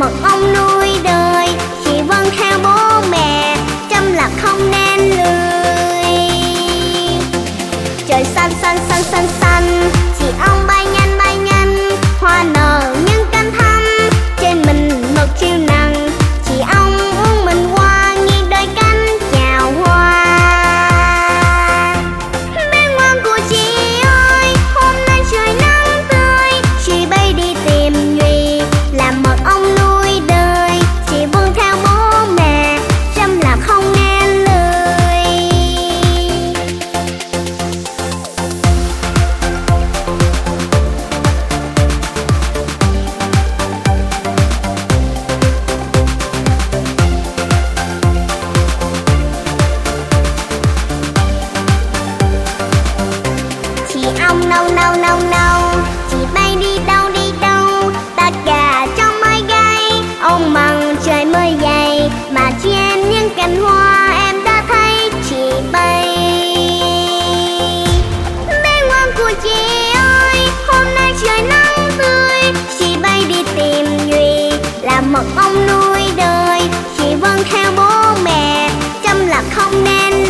mật ong nuôi đời, chị vâng theo bố mẹ, chăm là không nên lười. Trời xanh xanh xanh xanh xanh, chị ong bay nhanh, hoa nở những cánh thắm, trên mình mực chiều nắng, chị ong uống mình hoa, nghiêng đôi cánh chào hoa. Bé ngoan của chị ơi, hôm nay trời nắng tươi, chị bay đi tìm nhụy, làm mật ong nuôi đời, chị vâng theo bố mẹ, chăm là không nên lười. Chị ong nâu nâu nâu nâu, chị bay đi đâu, tất cả trong mây gây, ông măng trời mới dày, mà trên những cành hoa em đã thấy chị bay. Bé ngoan của chị ơi, hôm nay trời nắng tươi, chị bay đi tìm nhụy, làm mật ong nuôi đời, chị vâng theo bố mẹ, chăm là không nên